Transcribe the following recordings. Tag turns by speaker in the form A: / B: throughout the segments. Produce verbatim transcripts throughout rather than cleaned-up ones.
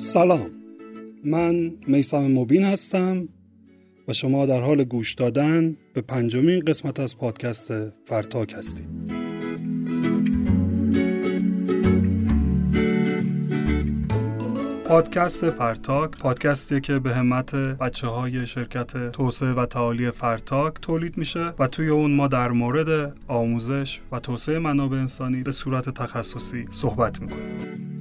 A: سلام، من میثم مبین هستم و شما در حال گوش دادن به پنجمین قسمت از پادکست فرتاک هستید. پادکست فرتاک پادکستیه که به همت بچه های شرکت توسعه و تعالی فرتاک تولید میشه و توی اون ما در مورد آموزش و توسعه منابع انسانی به صورت تخصصی صحبت میکنیم.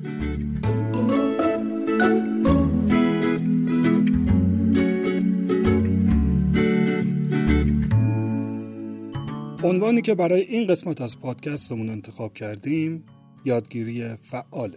A: عنوانی که برای این قسمت از پادکستمون انتخاب کردیم یادگیری فعاله.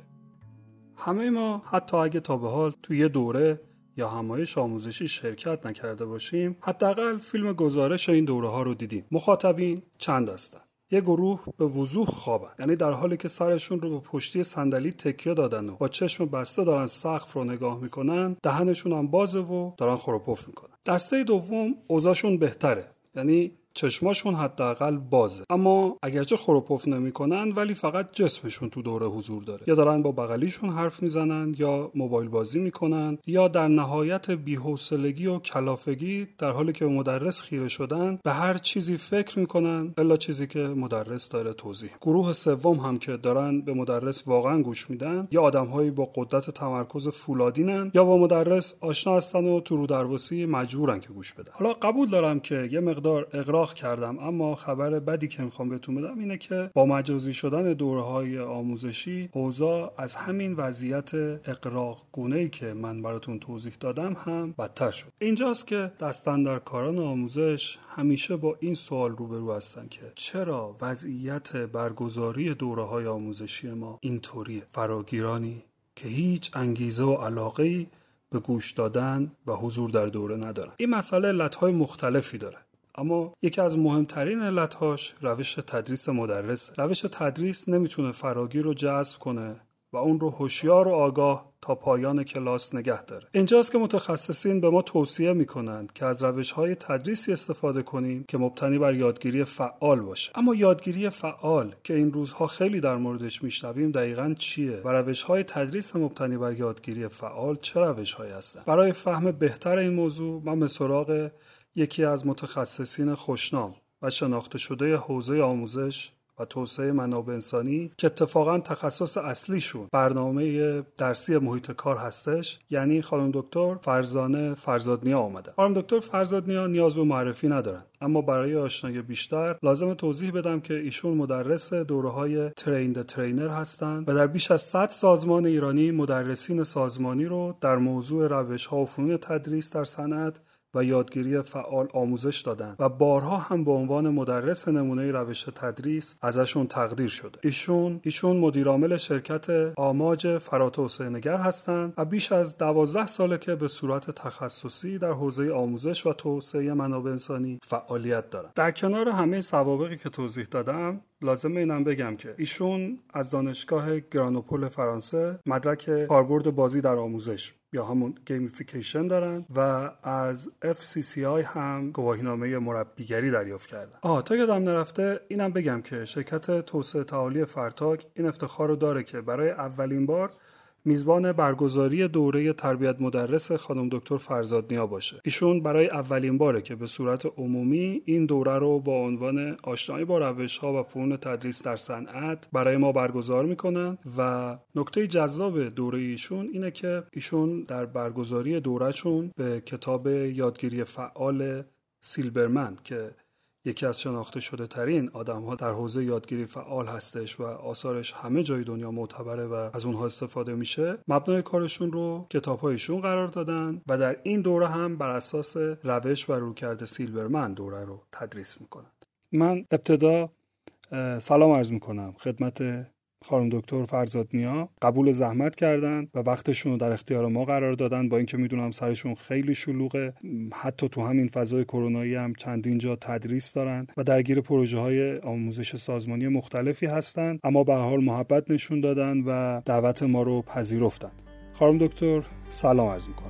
A: همه ما حتی اگه تا به حال توی یه دوره یا همایش آموزشی شرکت نکرده باشیم، حداقل فیلم گزارش این دوره ها رو دیدیم. مخاطبین چند هستن؟ یه گروه به وضوح خوابن، یعنی در حالی که سرشون رو به پشتی صندلی تکیه دادن و با چشم بسته دارن سقف رو نگاه میکنن، دهنشون هم بازه و دارن خروپف میکنن. دسته دوم اوضاعشون بهتره، یعنی چشماشون حداقل بازه، اما اگرچه خروپف نمیکنن ولی فقط جسمشون تو دوره حضور داره. یا دارن با بغلیشون حرف میزنن، یا موبایل بازی میکنن، یا در نهایت بی‌حوصلگی و کلافگی در حالی که مدرس خیره شدن به هر چیزی فکر میکنن الا چیزی که مدرس داره توضیح. گروه سوم هم که دارن به مدرس واقعا گوش میدن، یا آدمهایی با قدرت تمرکز فولادینن یا با مدرس آشنا هستن و تو رو درواسی مجبورن که گوش بدن. حالا قبول دارم که یه مقدار اغراق کردم، اما خبر بدی که میخوام بهتون بدم اینه که با مجازی شدن دوره‌های آموزشی اوضاع از همین وضعیت اغراق گونه‌ای که من براتون توضیح دادم هم بدتر شد. اینجاست که دستاندرکاران آموزش همیشه با این سوال روبرو هستن که چرا وضعیت برگزاری دوره‌های آموزشی ما اینطوریه؟ فراگیرانی که هیچ انگیزه و علاقه‌ای به گوش دادن و حضور در دوره ندارن. این مسئله علت‌های مختلفی داره، اما یکی از مهمترین علتهاش روش تدریس مدرس. روش تدریس نمیتونه فراگیر رو جذب کنه و اون رو هوشیار و آگاه تا پایان کلاس نگه داره. اینجاست که متخصصین به ما توصیه میکنن که از روش‌های تدریسی استفاده کنیم که مبتنی بر یادگیری فعال باشه. اما یادگیری فعال که این روزها خیلی در موردش میشنویم دقیقاً چیه و روش‌های تدریس مبتنی بر یادگیری فعال چه روش‌هایی هستن؟ برای فهم بهتر این موضوع من به سراغ یکی از متخصصین خوشنام و شناخته شده حوزه آموزش و توسعه منابع انسانی که اتفاقاً تخصص اصلیشون برنامه درسی محیط کار هستش، یعنی خانم دکتر فرزانه فرزادنیا آمده. خانم دکتر فرزادنیا نیاز به معرفی ندارن، اما برای آشنایی بیشتر لازم توضیح بدم که ایشون مدرس دوره‌های ترین د ترینر هستند و در بیش از صد سازمان ایرانی مدرسین سازمانی رو در موضوع روش‌ها و فنون تدریس در صنعت و یادگیری فعال آموزش دادن و بارها هم به عنوان مدرس نمونه روش تدریس ازشون تقدیر شده. ایشون ایشون مدیر عامل شرکت آماج فراتوسعه نگر هستند و بیش از دوازده ساله که به صورت تخصصی در حوزه آموزش و توسعه منابع انسانی فعالیت دارن. در کنار همه سوابقی که توضیح دادم لازمه اینم بگم که ایشون از دانشگاه گرانوپول فرانسه مدرک کاربرد بازی در آموزش یا همون گیمیفیکیشن دارن و از اف سی سی آی هم گواهینامه مربیگری دریافت کردن. آها تا یادم نرفته اینم بگم که شرکت توسعه تعالی فرتاک این افتخار رو داره که برای اولین بار میزبان برگزاری دوره تربیت مدرس خانم دکتر فرزادنیا باشه. ایشون برای اولین باره که به صورت عمومی این دوره رو با عنوان آشنایی با روش‌ها و فنون تدریس در صنعت برای ما برگزار میکنن و نکته جذاب دوره ایشون اینه که ایشون در برگزاری دورهشون به کتاب یادگیری فعال سیلبرمن که یکی از شناخته شده ترین آدم ها در حوزه یادگیری فعال هستش و آثارش همه جای دنیا معتبره و از اونها استفاده میشه، مبنای کارشون رو کتاب‌هایشون قرار دادن و در این دوره هم بر اساس روش و رویکرد سیلبرمن دوره رو تدریس میکنن. من ابتدا سلام عرض میکنم خدمت خانم دکتر فرزادنیا. قبول زحمت کردن و وقتشون رو در اختیار ما قرار دادن، با اینکه میدونم سرشون خیلی شلوغه، حتی تو همین فضای کرونایی هم چندین جا تدریس دارن و درگیر پروژه های آموزش سازمانی مختلفی هستن، اما به هر حال محبت نشون دادن و دعوت ما رو پذیرفتن. خانم دکتر سلام عرض میکنم.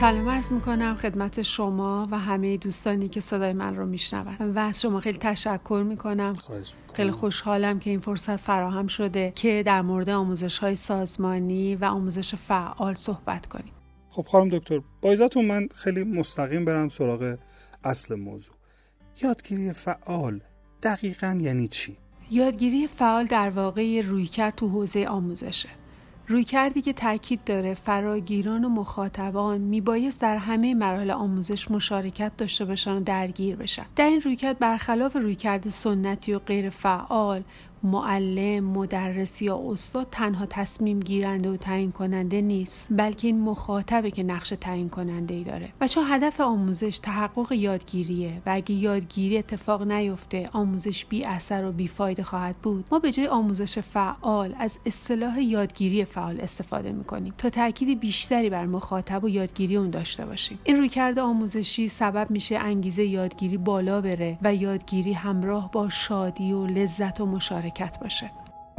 B: سلام عرض میکنم خدمت شما و همه دوستانی که صدای من رو میشنون و از شما خیلی تشکر میکنم. خیلی خوشحالم که این فرصت فراهم شده که در مورد آموزش‌های سازمانی و آموزش فعال صحبت کنیم.
A: خب خانم دکتر، با اجازهتون من خیلی مستقیم برم سراغ اصل موضوع. یادگیری فعال دقیقاً یعنی چی؟
B: یادگیری فعال در واقع رویکرد تو حوزه آموزشه. رویکردی که تاکید داره فراگیران و مخاطبان میبایست در همه مراحل آموزش مشارکت داشته باشن و درگیر بشن. در این رویکرد برخلاف رویکرد سنتی و غیر فعال، معلم، مدرس یا استاد تنها تصمیم گیرنده و تعیین کننده نیست، بلکه این مخاطبه که نقش تعیین کننده ای داره. و چون هدف آموزش تحقق یادگیریه و اگه یادگیری اتفاق نیفته آموزش بی اثر و بی فایده خواهد بود، ما به جای آموزش فعال از اصطلاح یادگیری فعال استفاده میکنیم تا تاکید بیشتری بر مخاطب و یادگیری اون داشته باشیم. این رویکرد آموزشی سبب میشه انگیزه یادگیری بالا بره و یادگیری همراه با شادی و لذت و مشارکت باشه.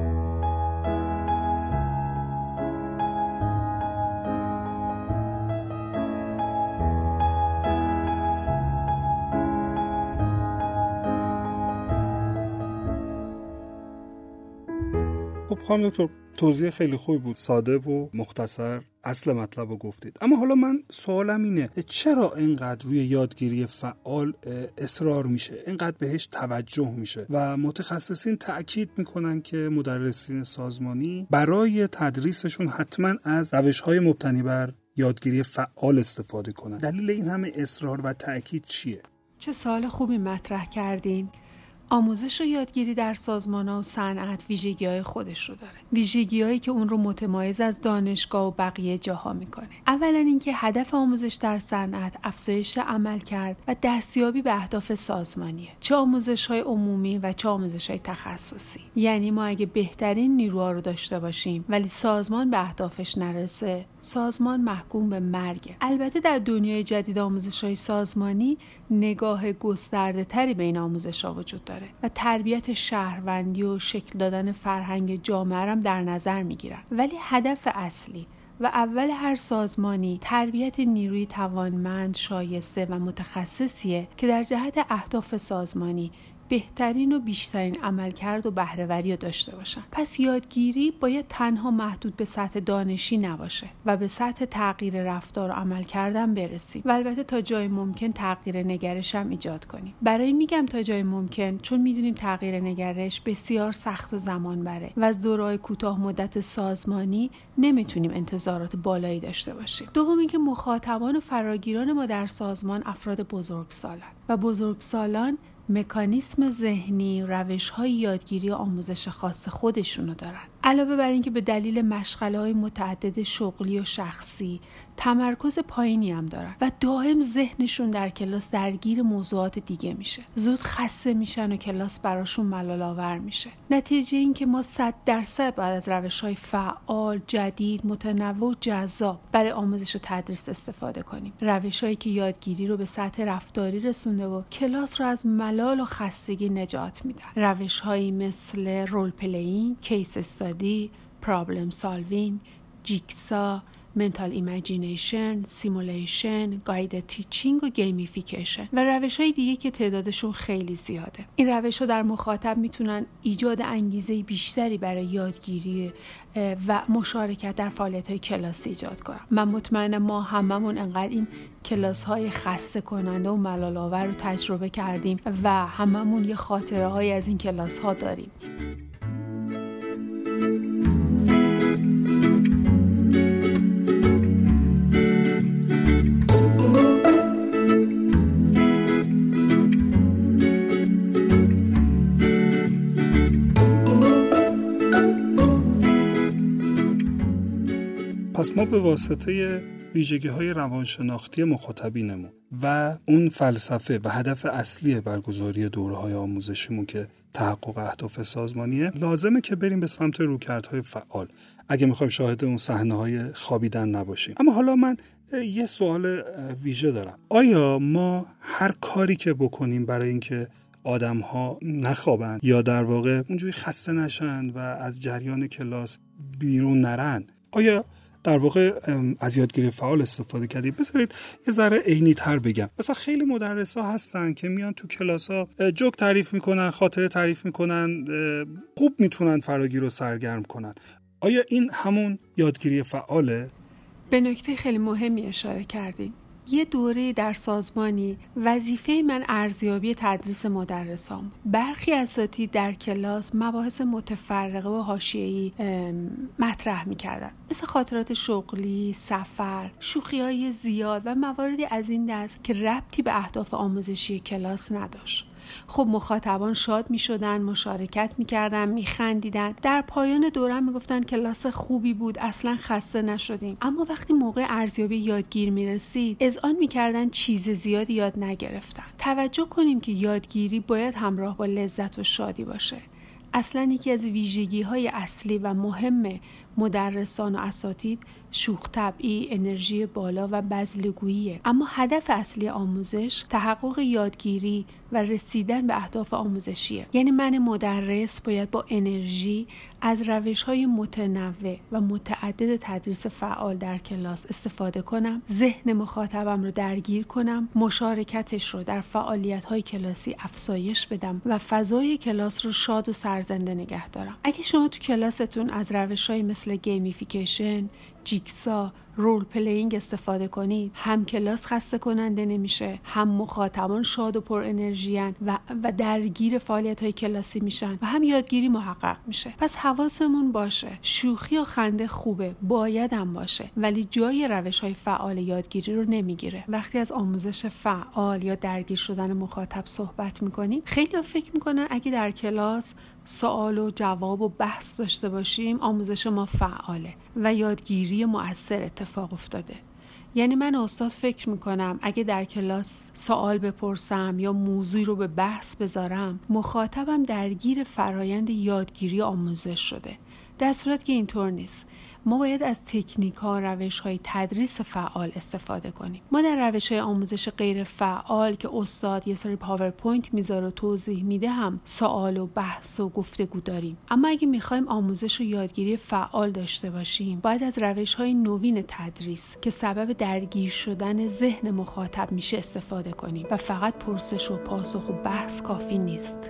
A: خب خانم دکتر، توضیح خیلی خوبی بود، ساده و مختصر اصل مطلب رو گفتید. اما حالا من سوالم اینه، چرا اینقدر روی یادگیری فعال اصرار میشه، اینقدر بهش توجه میشه و متخصصین تأکید میکنن که مدرسین سازمانی برای تدریسشون حتما از روش‌های مبتنی بر یادگیری فعال استفاده کنن؟ دلیل این همه اصرار و تأکید چیه؟
B: چه سوال خوبی مطرح کردین. آموزش و یادگیری در سازمان‌ها و صنعت ویژگی‌های خودش رو داره. ویژگی‌هایی که اون رو متمایز از دانشگاه و بقیه جاها میکنه. اولا اینکه هدف آموزش در صنعت افزایش عملکرد و دستیابی به اهداف سازمانیه. چه آموزش‌های عمومی و چه آموزش‌های تخصصی. یعنی ما اگه بهترین نیروها رو داشته باشیم ولی سازمان به اهدافش نرسه، سازمان محکوم به مرگه. البته در دنیای جدید آموزش‌های سازمانی نگاه گسترده‌تری به این آموزش‌ها وجود داره و تربیت شهروندی و شکل دادن فرهنگ جامعه هم در نظر میگیرن. ولی هدف اصلی و اول هر سازمانی تربیت نیروی توانمند، شایسته و متخصصیه که در جهت اهداف سازمانی بهترین و بیشترین عملکرد و بهره‌وری رو داشته باشن. پس یادگیری باید تنها محدود به سطح دانشی نباشه و به سطح تغییر رفتار و عملکردم برسیم و البته تا جای ممکن تغییر نگرش هم ایجاد کنیم. برای میگم تا جای ممکن چون میدونیم تغییر نگرش بسیار سخت و زمان بره و از دوره‌های کوتاه مدت سازمانی نمیتونیم انتظارات بالایی داشته باشیم. دوم اینکه مخاطبان و فراگیران ما در سازمان افراد بزرگسالن و بزرگسالان مکانیسم ذهنی، روش‌های یادگیری و آموزش خاص خودشونو دارن. علاوه بر اینکه به دلیل مشغله‌های متعدد شغلی و شخصی تمرکز پایینی هم دارن و دائم ذهنشون در کلاس درگیر موضوعات دیگه میشه. زود خسته میشن و کلاس براشون ملال‌آور میشه. نتیجه این که ما صد درصد بعد از روش‌های فعال، جدید، متنوع و جذاب برای آموزش و تدریس استفاده کنیم. روش‌هایی که یادگیری رو به سطح رفتاری رسونده و کلاس رو از ملال و خستگی نجات میدن. روش‌هایی مثل رول پلیینگ، کیس استادی، پرابلم سالوینگ، جیکسا، منتال ایمیجینیشن، سیمولیشن، گاید تیچینگ و گیمیفیکیشن و روش‌های دیگه که تعدادشون خیلی زیاده. این روش‌ها در مخاطب میتونن ایجاد انگیزه بیشتری برای یادگیری و مشارکت در فعالیت‌های کلاسی ایجاد کنن. من مطمئنم ما هممون انقدر این کلاس‌های خسته کننده و ملال‌آور رو تجربه کردیم و هممون یه خاطره‌هایی از این کلاس‌ها داریم.
A: پس ما به واسطه ویژگی‌های روانشناختی مخاطبینمون و اون فلسفه و هدف اصلی برگزاری دوره‌های آموزشیمون که تحقق اهداف سازمانیه، لازمه که بریم به سمت رویکردهای فعال اگه می‌خوایم شاهد اون صحنه‌های خوابیدن نباشیم. اما حالا من یه سوال ویژه دارم. آیا ما هر کاری که بکنیم برای اینکه آدم‌ها نخوابن یا در واقع اونجوری خسته نشن و از جریان کلاس بیرون نرن، آیا در واقع از یادگیری فعال استفاده کردید. بذارید یه ذره عینی‌تر بگم. مثلا خیلی مدرسا هستن که میان تو کلاس‌ها جوک تعریف میکنن، خاطره تعریف میکنن، خوب میتونن فراگیر رو سرگرم کنن. آیا این همون یادگیری فعاله؟
B: به نکته خیلی مهمی اشاره کردین. یه دوره در سازمانی وظیفه من ارزیابی تدریس مدرسام. برخی اساتید در کلاس مباحث متفرقه و حاشیه‌ای مطرح می‌کردن، مثل خاطرات شغلی، سفر، شوخی‌های زیاد و مواردی از این دست که ربطی به اهداف آموزشی کلاس نداشت. خب مخاطبان شاد می شدن، مشارکت می کردن، می خندیدن. در پایان دوره می گفتن کلاس خوبی بود، اصلا خسته نشدیم. اما وقتی موقع ارزیابی یادگیر می رسید، اذعان می کردن چیز زیادی یاد نگرفتن. توجه کنیم که یادگیری باید همراه با لذت و شادی باشه. اصلا یکی از ویژگی های اصلی و مهم مدرسان و اساتید شوخ طبعی، انرژی بالا و بذل‌گوییه. اما هدف اصلی آموزش تحقق یادگیری و رسیدن به اهداف آموزشیه. یعنی من مدرس باید با انرژی از روش‌های متنوع و متعدد تدریس فعال در کلاس استفاده کنم، ذهن مخاطبم رو درگیر کنم، مشارکتش رو در فعالیت‌های کلاسی افزایش بدم و فضای کلاس رو شاد و سرزنده نگه دارم. اگه شما تو کلاستون از روش‌های مثل گیمیفیکیشن، جیکسا، رول پلیینگ استفاده کنید، هم کلاس خسته کننده نمیشه، هم مخاطبان شاد و پر انرژیان و و درگیر فعالیت‌های کلاسی میشن و هم یادگیری محقق میشه. پس حواسمون باشه، شوخی و خنده خوبه، باید هم باشه، ولی جای روش‌های فعال یادگیری رو نمیگیره. وقتی از آموزش فعال یا درگیر شدن مخاطب صحبت میکنیم، خیلی فکر میکنن اگه در کلاس سوال و جواب و بحث داشته باشیم آموزش ما فعاله و یادگیری مؤثر اتفاق افتاده. یعنی من استاد فکر میکنم اگه در کلاس سوال بپرسم یا موضوعی رو به بحث بذارم مخاطبم درگیر فرایند یادگیری آموزش شده، در صورت که اینطور نیست. ما باید از تکنیک ها و روش های تدریس فعال استفاده کنیم. ما در روش های آموزش غیر فعال که استاد یه سری پاورپوینت میذاره و توضیح میده هم سوال و بحث و گفتگو داریم. اما اگه میخوایم آموزش و یادگیری فعال داشته باشیم باید از روش های نوین تدریس که سبب درگیر شدن ذهن مخاطب میشه استفاده کنیم و فقط پرسش و پاسخ و بحث کافی نیست.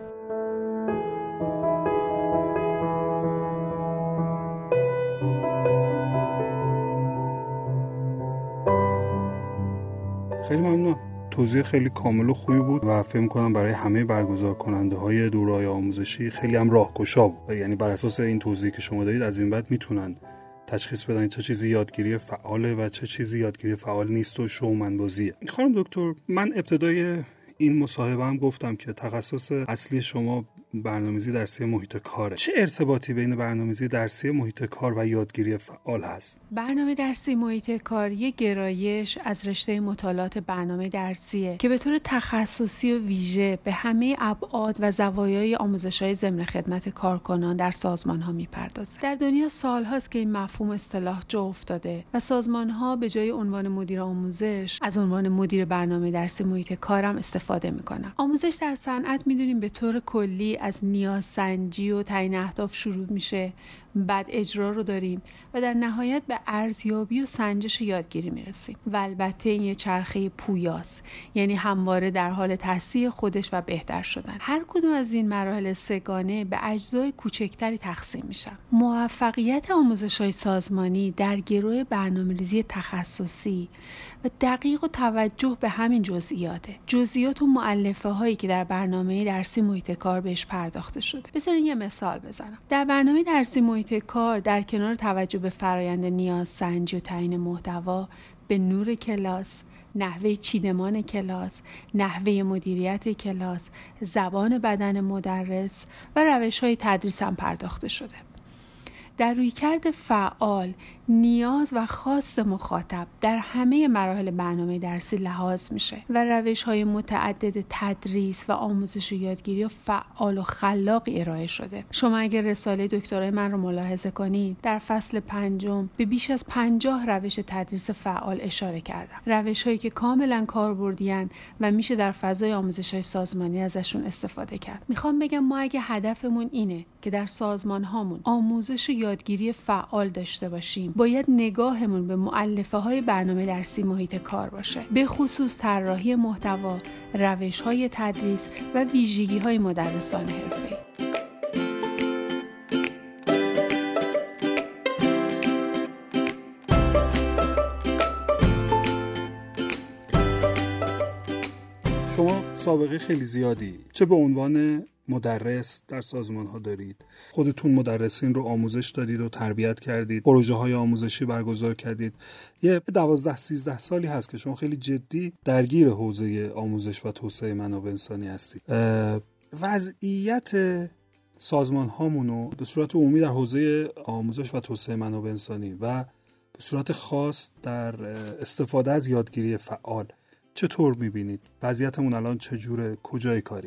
A: خیلی ممنون. توضیح خیلی کامل و خوبی بود و فکر کنم برای همه برگزار کننده های دوره‌های آموزشی خیلی هم راهگشا بود. یعنی بر اساس این توضیحی که شما دادید از این بعد میتونن تشخیص بدن چه چیزی یادگیری فعاله و چه چیزی یادگیری فعال نیست و شومن‌بازیه. خانم دکتر، من ابتدای این مصاحبه هم گفتم که تخصص اصلی شما برنامه‌ریزی درسی محیط کاره. چه ارتباطی بین برنامه‌ریزی درسی محیط کار و یادگیری فعال هست؟
B: برنامه درسی محیط کار یک گرایش از رشته مطالعات برنامه درسیه که به طور تخصصی و ویژه به همه ابعاد و زوایای آموزش‌های ضمن خدمت کارکنان در سازمان‌ها می‌پردازه. در دنیا سال‌هاست که این مفهوم اصطلاح جا افتاده و سازمان‌ها به جای عنوان مدیر آموزش از عنوان مدیر برنامه درسی محیط کار هم استفاده می‌کنن. آموزش در صنعت می‌دونیم به طور کلی از نیازسنجی و تعیین اهداف شروع میشه، بعد اجرا رو داریم و در نهایت به ارزیابی و سنجش یادگیری میرسیم. و البته این یه چرخه پویاست، یعنی همواره در حال تصحیح خودش و بهتر شدن. هر کدوم از این مراحل سه‌گانه به اجزای کوچکتری تقسیم میشن. موفقیت آموزش‌های سازمانی در گروه برنامه‌ریزی تخصصی و دقیق و توجه به همین جزئیاته. جزئیات و مؤلفه هایی که در برنامه درسی محیط کار بهش پرداخته شده. بذارین یه مثال بزنم. در برنامه درسی محیط کار در کنار توجه به فرایند نیازسنجی و تعیین محتوا، به نور کلاس، نحوه چیدمان کلاس، نحوه مدیریت کلاس، زبان بدن مدرس و روش‌های تدریس هم پرداخته شده. در رویکرد فعال نیاز و خواست مخاطب در همه مراحل برنامه درسی لحاظ میشه و روش‌های متعدد تدریس و آموزش و یادگیری فعال و خلاقی ارائه شده. شما اگر رساله دکترای من رو ملاحظه کنید، در فصل پنجم به بیش از پنجاه روش تدریس فعال اشاره کردم. روش‌هایی که کاملا کاربردی‌اند و میشه در فضای آموزش‌های سازمانی ازشون استفاده کرد. میخوام بگم ما اگه هدفمون اینه که در سازمان‌هامون آموزش و یادگیری فعال داشته باشیم، هستیم باید نگاهمون به مؤلفه های برنامه درسی محیط کار باشه، به خصوص طراحی محتوا، روش های تدریس و ویژگی های مدرسان حرفه‌ای.
A: شما سابقه خیلی زیادی چه به عنوان مدرس در سازمان ها دارید، خودتون مدرسین رو آموزش دادید و تربیت کردید، پروژه های آموزشی برگزار کردید. یه دوازده سیزده سالی هست که شما خیلی جدی درگیر حوزه آموزش و توسعه منابع انسانی هستید. وضعیت سازمان هامونو به صورت عمومی در حوزه آموزش و توسعه منابع انسانی و به صورت خاص در استفاده از یادگیری فعال چطور میبینید؟ وضعیتمون الان چجوره؟ کجای کاری؟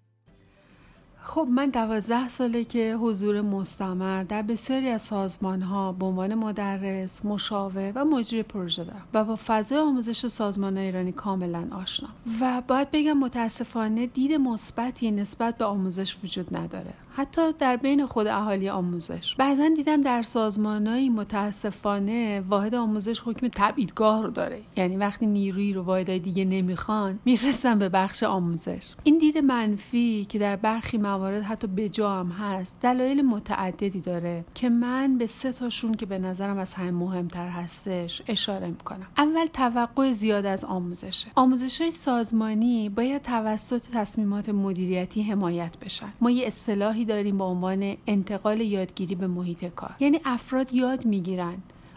B: خب من دوازده ساله که حضور مستمر در بسیاری از سازمان‌ها به عنوان مدرس، مشاور و مجری پروژه دارم و با فضای آموزش سازمان‌های ایرانی کاملا آشنام و باید بگم متاسفانه دید مثبتی نسبت به آموزش وجود نداره، حتی در بین خود اهالی آموزش. بعضا دیدم در سازمان‌های متاسفانه واحد آموزش حکم تبعیدگاه رو داره، یعنی وقتی نیرویی رو واحدهای دیگه نمیخوان میفرستن به بخش آموزش. این دید منفی که در برخی موارد حتی بجا هم هست دلایل متعددی داره که من به سه تاشون که به نظرم از همه مهمتر هستش اشاره میکنم. اول توقع زیاد از آموزشه. آموزش‌های سازمانی باید توسط تصمیمات مدیریتی حمایت بشن. ما یه اصطلاحی داریم با عنوان انتقال یادگیری به محیط کار، یعنی افراد یاد میگیرن،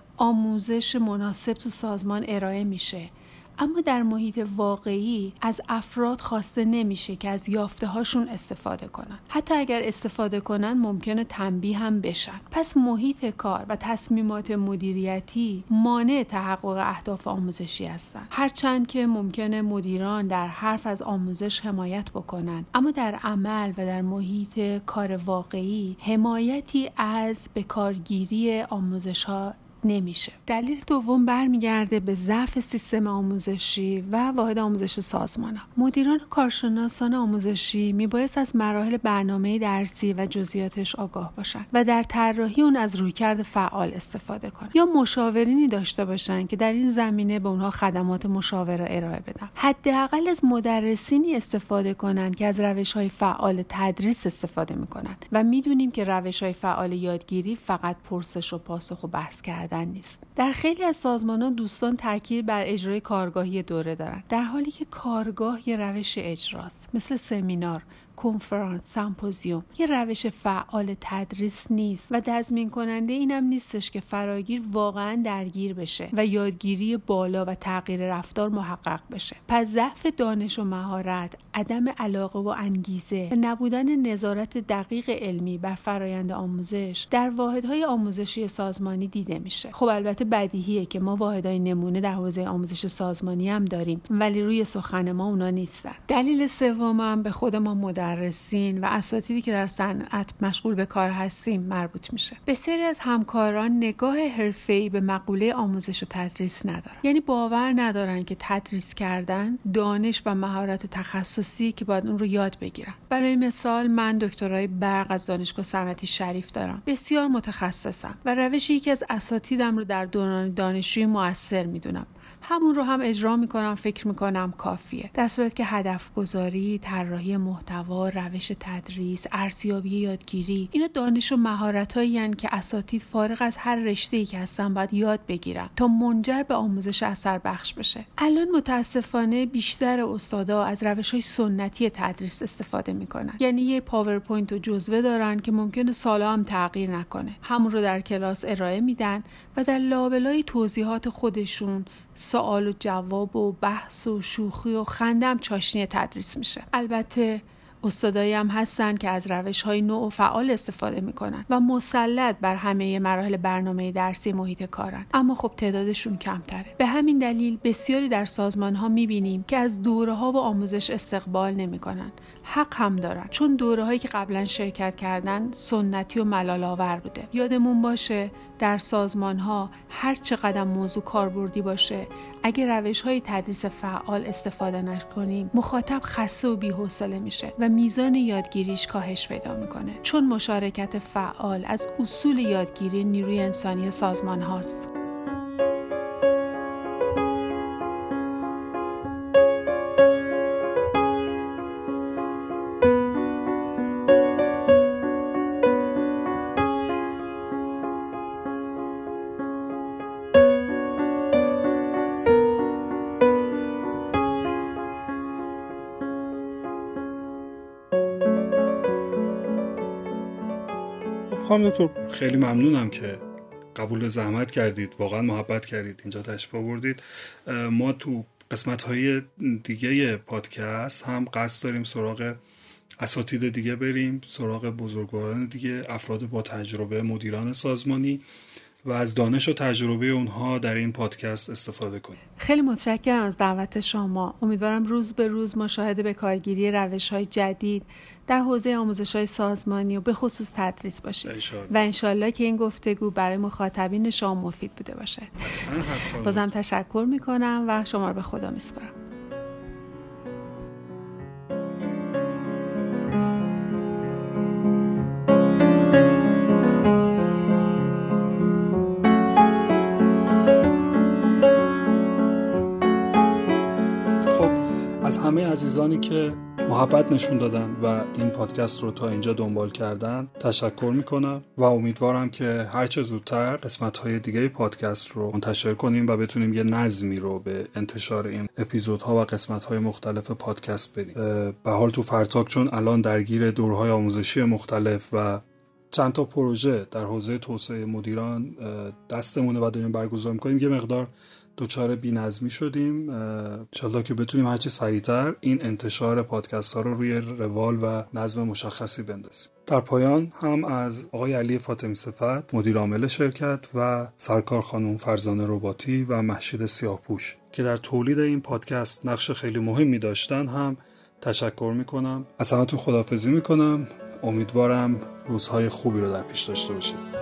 B: آموزش مناسب تو سازمان ارائه میشه، اما در محیط واقعی از افراد خواسته نمیشه که از یافته هاشون استفاده کنن. حتی اگر استفاده کنن ممکنه تنبیه هم بشن. پس محیط کار و تصمیمات مدیریتی مانع تحقق اهداف آموزشی هستن. هرچند که ممکنه مدیران در حرف از آموزش حمایت بکنن، اما در عمل و در محیط کار واقعی حمایتی از به کارگیری آموزش ها نمیشه. دلیل دوم برمیگرده به ضعف سیستم آموزشی و واحد آموزش سازمان‌ها. مدیران و کارشناسان آموزشی میبایست از مراحل برنامه درسی و جزئیاتش آگاه باشن و در طراحی اون از رویکرد فعال استفاده کنن، یا مشاورینی داشته باشن که در این زمینه به اونها خدمات مشاوره ارائه بدن. حداقل از مدرسینی استفاده کنن که از روش‌های فعال تدریس استفاده میکنن و میدونیم که روش‌های فعال یادگیری فقط پرسش و پاسخ و بحث کردن نیست. در خیلی از سازمان‌ها دوستان تاکید بر اجرای کارگاهی دوره دارن، در حالی که کارگاه یه روش اجراست، مثل سمینار، کنفرانس، سمپوزیوم. یه روش فعال تدریس نیست و تضمین کننده اینم نیستش که فراگیر واقعا درگیر بشه و یادگیری بالا و تغییر رفتار محقق بشه. پس ضعف دانش و مهارت، عدم علاقه و انگیزه و نبودن نظارت دقیق علمی بر فرایند آموزش در واحدهای آموزشی سازمانی دیده میشه. خب البته بدیهیه که ما واحدهای نمونه در حوزه آموزش سازمانی هم داریم، ولی روی سخن ما اونا نیستن. دلیل سومم به خود ما مدرسین و اساتیدی که در صنعت مشغول به کار هستیم مربوط میشه. بسیاری از همکاران نگاه حرفه‌ای به مقوله آموزش و تدریس ندارن، یعنی باور ندارن که تدریس کردن دانش و مهارت تخصصی که باید اون رو یاد بگیرن. برای مثال من دکترای برق از دانشگاه صنعتی شریف دارم، بسیار متخصصم و روشی که از اساتیدم رو در دوران دانشجویی مؤثر میدونم همون رو هم اجرا میکنم، فکر میکنم کافیه. در صورت که هدف گذاری، طراحی محتوا، روش تدریس، ارزیابی یادگیری، اینا دانش و مهارتایی هستند که اساتید فارغ از هر رشته‌ای که هستن باید یاد بگیرن تا منجر به آموزش اثر بخش بشه. الان متاسفانه بیشتر استادا از روش‌های سنتی تدریس استفاده میکنن، یعنی یه پاورپوینت و جزوه دارن که ممکنه سالا هم تغییر نکنه، همون رو در کلاس ارائه میدن و در لابلای توضیحات خودشون سوال و جواب و بحث و شوخی و خندم چاشنی تدریس میشه. البته استادایی هم هستن که از روش‌های نو و فعال استفاده میکنن و مسلط بر همه مراحل برنامه درسی محیط کارن، اما خب تعدادشون کمتره. به همین دلیل بسیاری در سازمان‌ها میبینیم که از دوره‌ها و آموزش استقبال نمیکنن. حق هم دارن، چون دوره‌هایی که قبلا شرکت کردن سنتی و ملال‌آور بوده. یادمون باشه در سازمان‌ها هر چقدر موضوع کاربردی باشه، اگه روش‌های تدریس فعال استفاده نکنیم مخاطب خسته و بی‌حوصله میشه و میزان یادگیریش کاهش پیدا میکنه، چون مشارکت فعال از اصول یادگیری نیروی انسانی سازمان هاست.
A: خانم دکتر خیلی ممنونم که قبول زحمت کردید، واقعا محبت کردید اینجا تشریف آوردید. ما تو قسمت‌های دیگه پادکست هم قصد داریم سراغ اساتید دیگه بریم، سراغ بزرگواران دیگه، افراد با تجربه، مدیران سازمانی و از دانش و تجربه اونها در این پادکست استفاده کنیم.
B: خیلی متشکرم از دعوت شما. امیدوارم روز به روز ما شاهد به کارگیری روش‌های جدید در حوزه آموزش‌های سازمانی و به خصوص تدریس باشیم و انشالله که این گفتگو برای مخاطبین شما مفید بوده باشه. بازم تشکر میکنم و شما رو به خدا میسپارم.
A: از همه عزیزانی که محبت نشون دادن و این پادکست رو تا اینجا دنبال کردن تشکر میکنم و امیدوارم که هرچه زودتر قسمت‌های دیگه پادکست رو منتشر کنیم و بتونیم یه نظمی رو به انتشار این اپیزودها و قسمت‌های مختلف پادکست بدیم. به حال تو فرتاک چون الان درگیر دورهای آموزشی مختلف و چند تا پروژه در حوزه توسعه مدیران دستمونه و داریم برگزار می‌کنیم، یه مقدار دوچار بی‌نظمی شدیم. انشالله که بتونیم هرچی سریعتر این انتشار پادکست ها رو روی روال و نظم مشخصی بندازیم. در پایان هم از آقای علی فاطمی صفت مدیر عامل شرکت و سرکار خانم فرزانه رباطی و مهشید سیاهپوش که در تولید این پادکست نقش خیلی مهمی داشتن هم تشکر میکنم. از همتون خداحافظی میکنم. امیدوارم روزهای خوبی رو در پیش داشته باشید.